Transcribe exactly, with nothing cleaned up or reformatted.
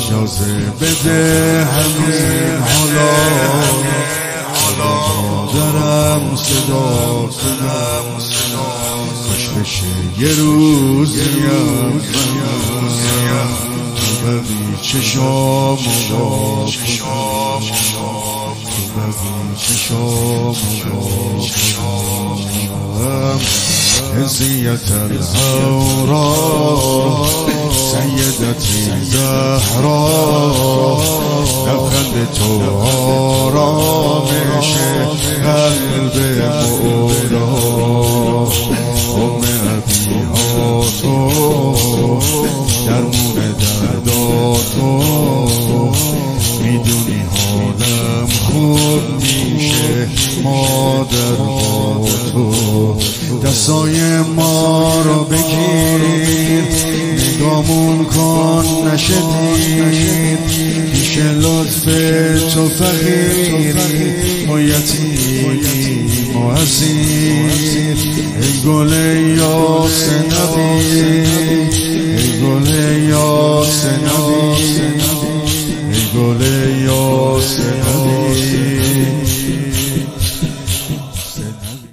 اجازه بده همین حالا مادرم صدا کنم خوش بشه یه روزیم تو ببی چشام و تو ببی چشام و حزیت الهورا سیدتی زهرا لبخند تو آرامش قلب مولا ام ابی ها تو درمون دردا تو میدونی حالم خوب میشه مادر با تو دستای ما رو بگیر نگامون کن نشدید پیش لطف تو فقیری ما یتیم و اسیر ای گل یاس نبی ای گل یاس نبی ای گل یاس نبی